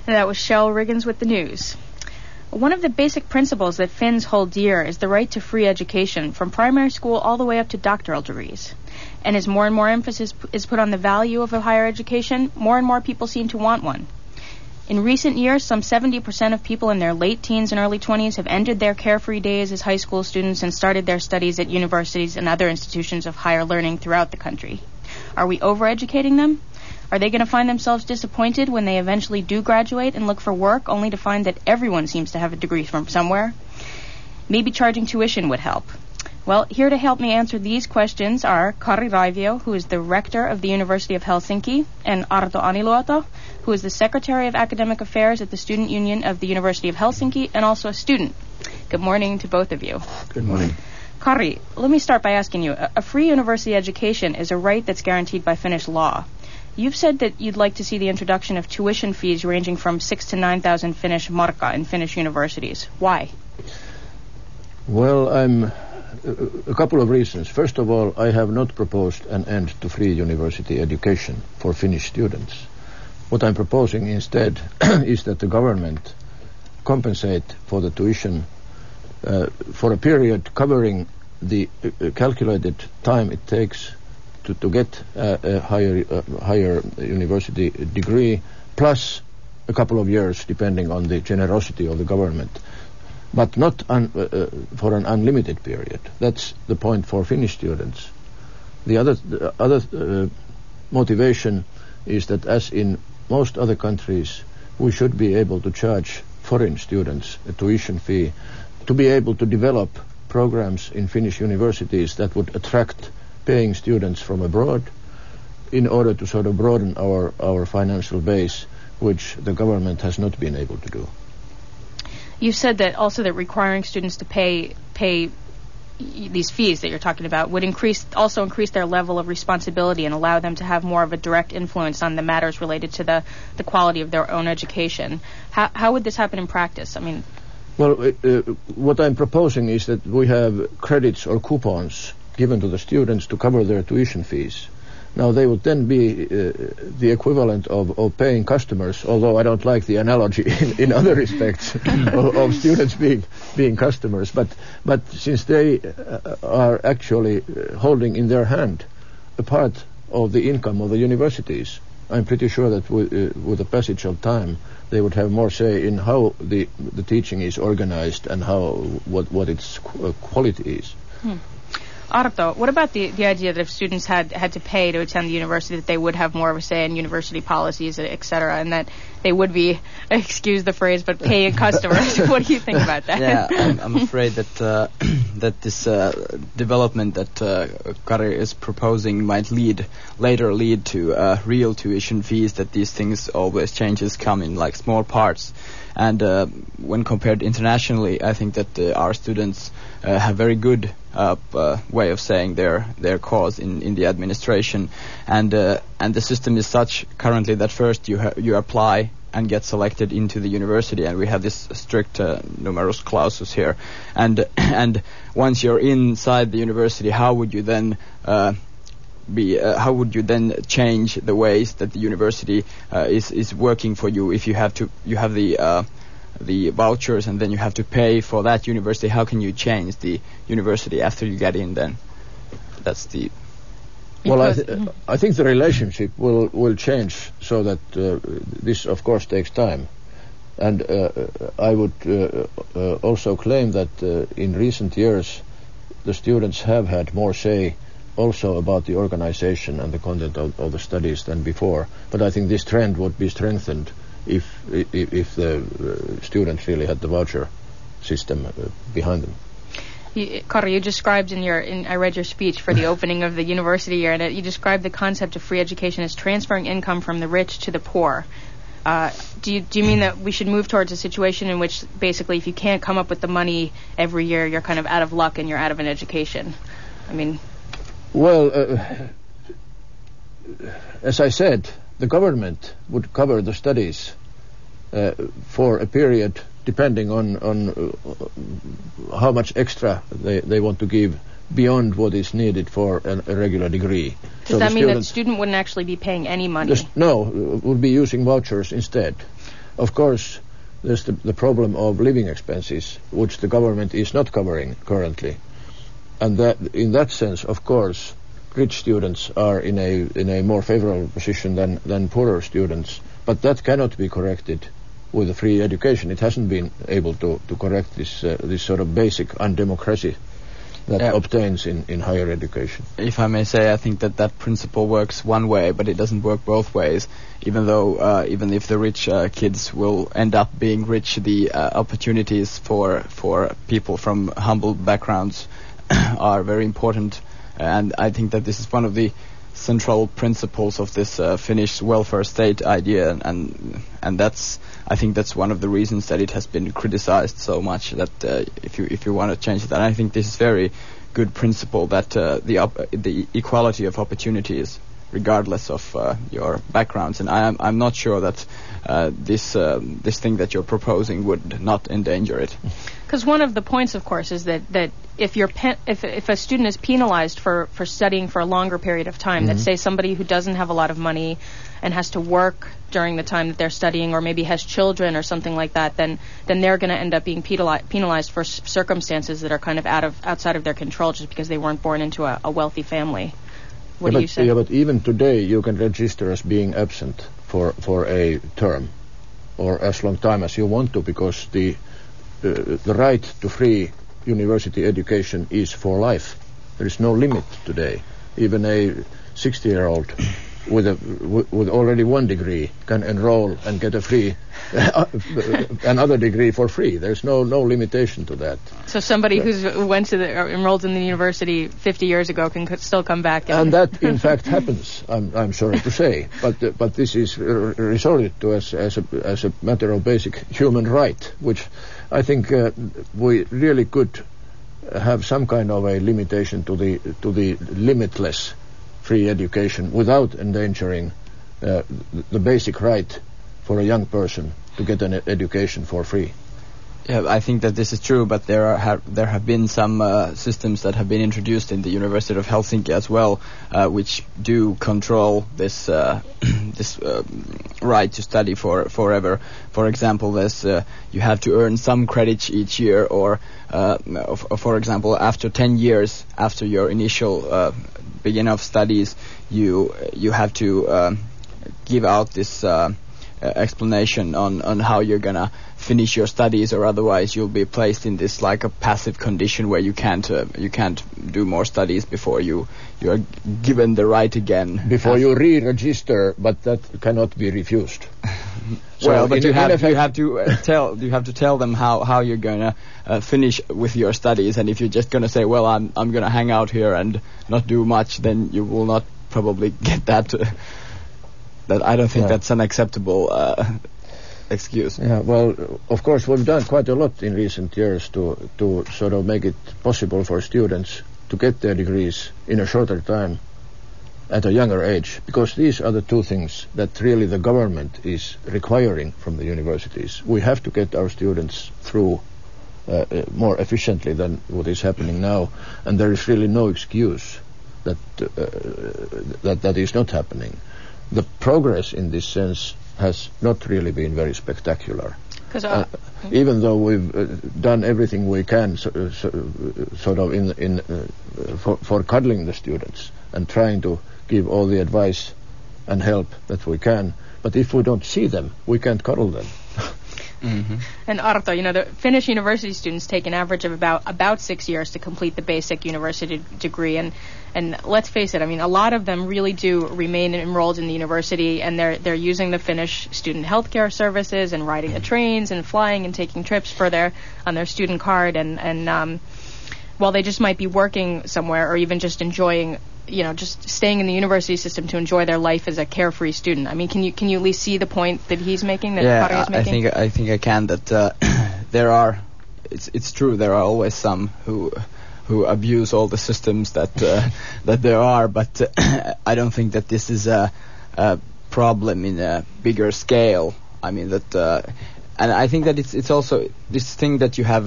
And that was Shell Riggins with the news. One of the basic principles that Finns hold dear is the right to free education, from primary school all the way up to doctoral degrees. And as more and more emphasis is put on the value of a higher education, more and more people seem to want one. In recent years, some 70% of people in their late teens and early 20s have ended their carefree days as high school students and started their studies at universities and other institutions of higher learning throughout the country. Are we overeducating them? Are they going to find themselves disappointed when they eventually do graduate and look for work, only to find that everyone seems to have a degree from somewhere? Maybe charging tuition would help. Well, here to help me answer these questions are Kari Raivio, who is the rector of the University of Helsinki, and Arto Aniluoto, who is the Secretary of Academic Affairs at the Student Union of the University of Helsinki and also a student. Good morning to both of you. Good morning. Kari, let me start by asking you, a free university education is a right that's guaranteed by Finnish law. You've said that you'd like to see the introduction of tuition fees ranging from 6,000 to 9,000 Finnish marka in Finnish universities. Why? Well, a couple of reasons. First of all, I have not proposed an end to free university education for Finnish students. What I'm proposing instead is that the government compensate for the tuition for a period covering the calculated time it takes to get a higher university degree, plus a couple of years, depending on the generosity of the government, but not for an unlimited period. That's the point for Finnish students. The other motivation is that, as in most other countries, we should be able to charge foreign students a tuition fee to be able to develop programs in Finnish universities that would attract paying students from abroad in order to sort of broaden our financial base, which the government has not been able to do. You've said that also that requiring students to pay these fees that you're talking about would increase their level of responsibility and allow them to have more of a direct influence on the matters related to the quality of their own education. How would this happen in practice? I mean, well, what I'm proposing is that we have credits or coupons given to the students to cover their tuition fees. Now, they would then be the equivalent of paying customers, although I don't like the analogy in other respects of students being customers. But since they are actually holding in their hand a part of the income of the universities, I'm pretty sure that with the passage of time, they would have more say in how the teaching is organized and what its quality is. Arto, what about the idea that if students had to pay to attend the university, that they would have more of a say in university policies, et cetera, and that they would be, excuse the phrase, but paying customers? What do you think about that? Yeah, I'm afraid that that this development that Kari is proposing might later lead to real tuition fees, that these things always come in like small parts. And when compared internationally, I think that our students have very good way of saying their cause in the administration, and the system is such currently that first you apply and get selected into the university, and we have this strict numerus clausus here, and once you're inside the university, how would you then change the ways that the university is working for you? If you have the vouchers and then you have to pay for that university, how can you change the university after you get in then? That's the... Well, I think the relationship will change so that this, of course, takes time. And I would also claim that in recent years the students have had more say also about the organization and the content of the studies than before. But I think this trend would be strengthened if the students really had the voucher system behind them. Kari, you described I read your speech for the opening of the university year, and you described the concept of free education as transferring income from the rich to the poor. Do you mean that we should move towards a situation in which basically if you can't come up with the money every year, you're kind of out of luck and you're out of an education? I mean... Well, as I said, the government would cover the studies for a period depending on how much extra they want to give beyond what is needed for a regular degree. Does that mean that the student wouldn't actually be paying any money? No, would be using vouchers instead. Of course, there's the problem of living expenses, which the government is not covering currently. And that, in that sense, of course, rich students are in a more favorable position than poorer students. But that cannot be corrected with a free education. It hasn't been able to correct this sort of basic undemocracy that obtains in higher education. If I may say, I think that principle works one way, but it doesn't work both ways. Even though, even if the rich kids will end up being rich, the opportunities for people from humble backgrounds are very important. And I think that this is one of the central principles of this Finnish welfare state idea, and I think that's one of the reasons that it has been criticized so much. That if you want to change that, I think this is very good principle that the equality of opportunities, regardless of your backgrounds, and I'm not sure that this thing that you're proposing would not endanger it. Because one of the points, of course, is that if a student is penalized for studying for a longer period of time, let's say somebody who doesn't have a lot of money and has to work during the time that they're studying, or maybe has children or something like that, then they're going to end up being penalized for circumstances that are kind of outside of their control, just because they weren't born into a wealthy family. What do you say? Yeah, but even today you can register as being absent for a term, or as long time as you want to, because the right to free university education is for life. There is no limit today. Even a 60-year-old with already one degree can enroll and get a free another degree for free. There's no limitation to that. So somebody who's enrolled in the university 50 years ago can still come back. And that, in fact, happens. I'm sorry to say, but this is resorted to as a matter of basic human right, which I think we really could have some kind of a limitation to the limitless free education without endangering the basic right for a young person to get an education for free. Yeah, I think that this is true, but there have been some systems that have been introduced in the University of Helsinki as well, which do control this right to study forever. For example, there's you have to earn some credits each year, or for example, after 10 years after your initial beginning of studies, you have to give out this explanation on how you're gonna finish your studies, or otherwise you'll be placed in this like a passive condition where you can't do more studies before you are given the right again. Before you re-register, but that cannot be refused. Well, but you have to tell them how you're gonna finish with your studies, and if you're just gonna say, well, I'm gonna hang out here and not do much, then you will not probably get that. That I don't think that's an acceptable excuse. Yeah, well, of course, we've done quite a lot in recent years to sort of make it possible for students to get their degrees in a shorter time at a younger age, because these are the two things that really the government is requiring from the universities. We have to get our students through more efficiently than what is happening now, and there is really no excuse that is not happening. The progress in this sense has not really been very spectacular. Even though we've done everything we can, sort of for cuddling the students and trying to give all the advice and help that we can, but if we don't see them, we can't cuddle them. Mm-hmm. And Arto, the Finnish university students take an average of about 6 years to complete the basic university degree, and let's face it, I mean, a lot of them really do remain enrolled in the university, and they're using the Finnish student healthcare services and riding the trains and flying and taking trips on their student card, and while they just might be working somewhere or even just enjoying, just staying in the university system to enjoy their life as a carefree student. I mean, can you at least see the point that he's making, that Kari is making? I think I can. That there are, it's true. There are always some who abuse all the systems that there are, but I don't think that this is a problem in a bigger scale. I mean that, and I think that it's also this thing that you have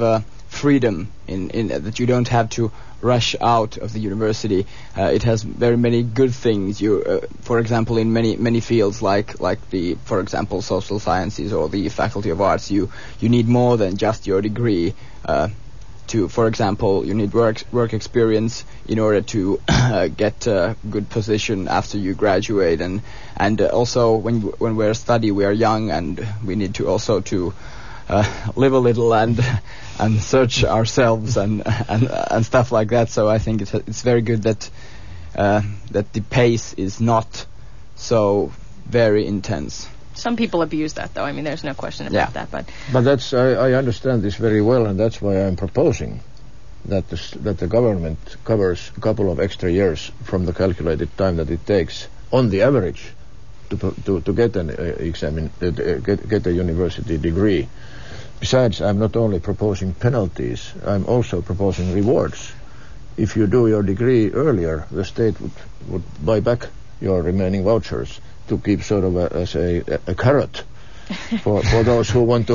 freedom in that you don't have to rush out of the university. It has very many good things. For example, in many fields like the, for example, social sciences or the Faculty of Arts, you need more than just your degree. For example, you need work experience in order to get a good position after you graduate, and also when we're study, we are young, and we need to also to live a little and search ourselves and stuff like that. So I think it's very good that the pace is not so very intense. Some people abuse that, though. I mean, there's no question about that. But that's I understand this very well, and that's why I'm proposing that the government covers a couple of extra years from the calculated time that it takes, on the average, to get an get a university degree. Besides, I'm not only proposing penalties, I'm also proposing rewards. If you do your degree earlier, the state would buy back your remaining vouchers to keep sort of as a carrot for those who want to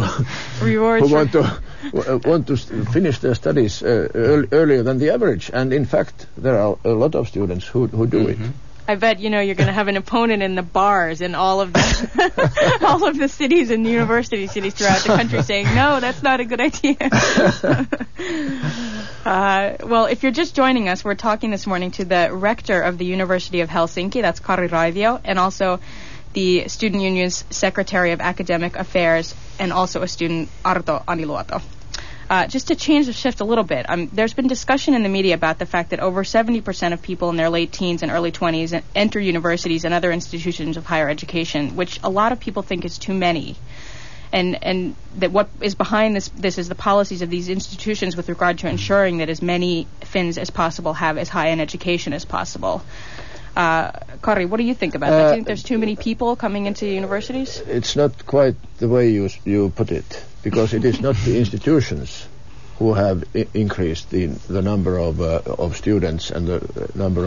want to finish their studies earlier than the average. And in fact, there are a lot of students who do it. I bet you're going to have an opponent in the bars in all of the all of the cities and university cities throughout the country saying, no, that's not a good idea. Well, if you're just joining us, we're talking this morning to the rector of the University of Helsinki, that's Kari Raivio, and also the Student Union's Secretary of Academic Affairs, and also a student, Arto Aniluoto. Just to change the shift a little bit, there's been discussion in the media about the fact that over 70% of people in their late teens and early 20s enter universities and other institutions of higher education, which a lot of people think is too many. And that what is behind this is the policies of these institutions with regard to ensuring that as many Finns as possible have as high an education as possible. Kari, what do you think about that? Do you think there's too many people coming into universities? It's not quite the way you put it, because it is not the institutions who have increased the number of students and the number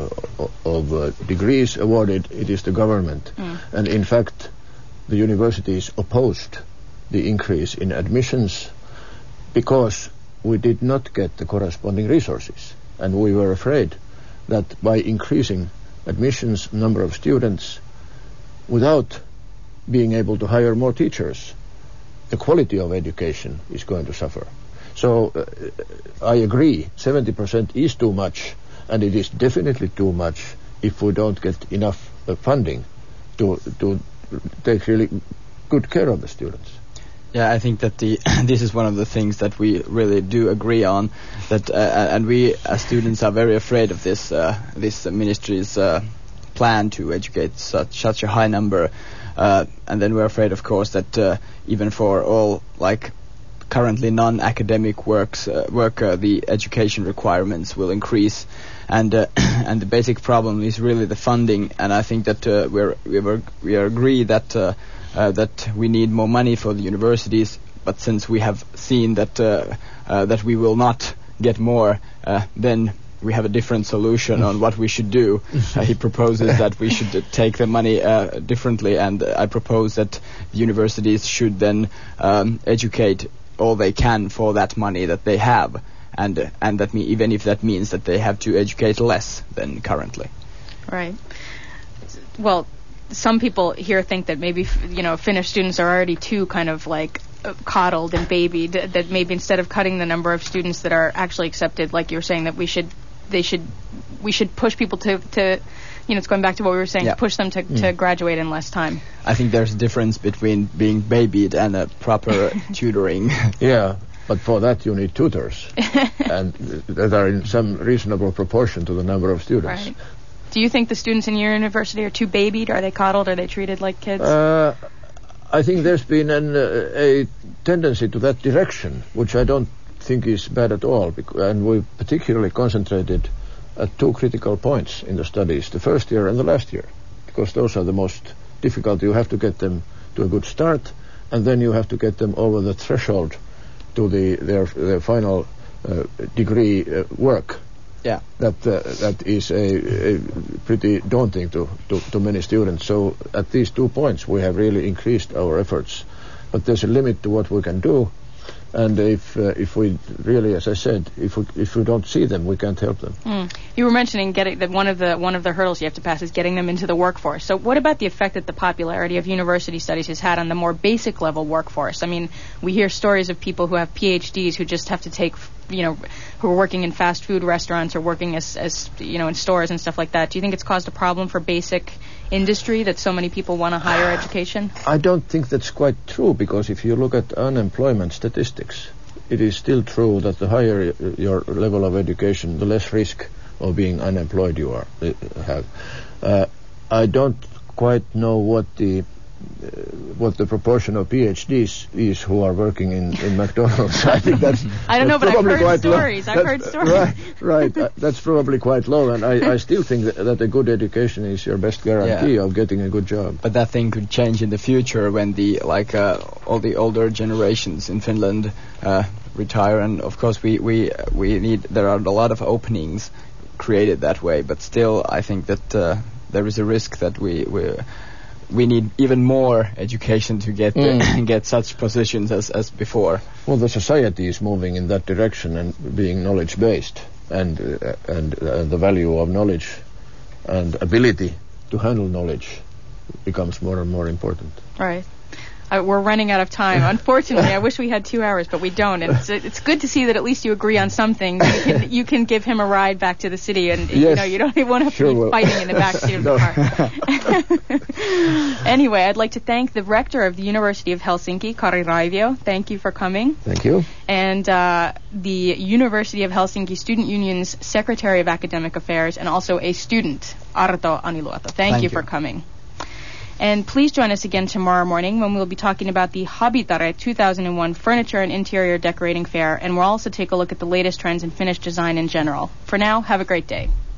of degrees awarded. It is the government. And in fact, the universities opposed the increase in admissions because we did not get the corresponding resources. And we were afraid that by increasing admissions, number of students, without being able to hire more teachers, the quality of education is going to suffer. So I agree, 70% is too much, and it is definitely too much if we don't get enough funding to take really good care of the students. Yeah, I think that this is one of the things that we really do agree on, that and we as students are very afraid of this ministry's plan to educate such a high number, and then we're afraid, of course, that even for all like currently non-academic work, the education requirements will increase, and the basic problem is really the funding. And I think that we agree that we need more money for the universities, but since we have seen that we will not get more, then we have a different solution on what we should do. He proposes that we should take the money differently, and I propose that the universities should then educate all they can for that money that they have, and that even if that means that they have to educate less than currently. Right. Well, some people here think that maybe Finnish students are already too kind of like coddled and babied, that maybe instead of cutting the number of students that are actually accepted, like you were saying, that we should push people to it's going back to what we were saying, to push them to graduate in less time. I think there's a difference between being babied and a proper tutoring. Yeah, but for that you need tutors, and that are in some reasonable proportion to the number of students. Right. Do you think the students in your university are too babied? Are they coddled? Are they treated like kids? I think there's been a tendency to that direction, which I don't think is bad at all, and we particularly concentrated at two critical points in the studies, the first year and the last year, because those are the most difficult. You have to get them to a good start, and then you have to get them over the threshold to their final degree work. Yeah, that is a pretty daunting to many students. So at these 2 points we have really increased our efforts, but there's a limit to what we can do. And if we really, as I said, if we don't see them, we can't help them. You were mentioning that one of the hurdles you have to pass is getting them into the workforce. So what about the effect that the popularity of university studies has had on the more basic level workforce? I mean, we hear stories of people who have PhDs who just have to take, who are working in fast food restaurants or working as in stores and stuff like that. Do you think it's caused a problem for basic industry that so many people want a higher education? I don't think that's quite true, because if you look at unemployment statistics, it is still true that the higher your level of education, the less risk of being unemployed you have. I don't quite know what the proportion of PhDs is who are working in McDonald's. I think that's I don't know, but I've heard stories. I've heard stories. Right. That's probably quite low, and I still think that a good education is your best guarantee of getting a good job. But that thing could change in the future when all the older generations in Finland retire, and of course we need. There are a lot of openings created that way, but still I think that there is a risk that we need even more education to get such positions as before. Well, the society is moving in that direction and being knowledge-based, and the value of knowledge and ability to handle knowledge becomes more and more important. Right. We're running out of time. Unfortunately, I wish we had 2 hours, but we don't. And it's good to see that at least you agree on something. You can give him a ride back to the city, and you won't have to be fighting in the backseat of the car. Anyway, I'd like to thank the rector of the University of Helsinki, Kari Raivio. Thank you for coming. Thank you. And the University of Helsinki Student Union's Secretary of Academic Affairs and also a student, Arto Aniluoto. Thank you for coming. And please join us again tomorrow morning when we'll be talking about the Habitare 2001 Furniture and Interior Decorating Fair, and we'll also take a look at the latest trends in Finnish design in general. For now, have a great day.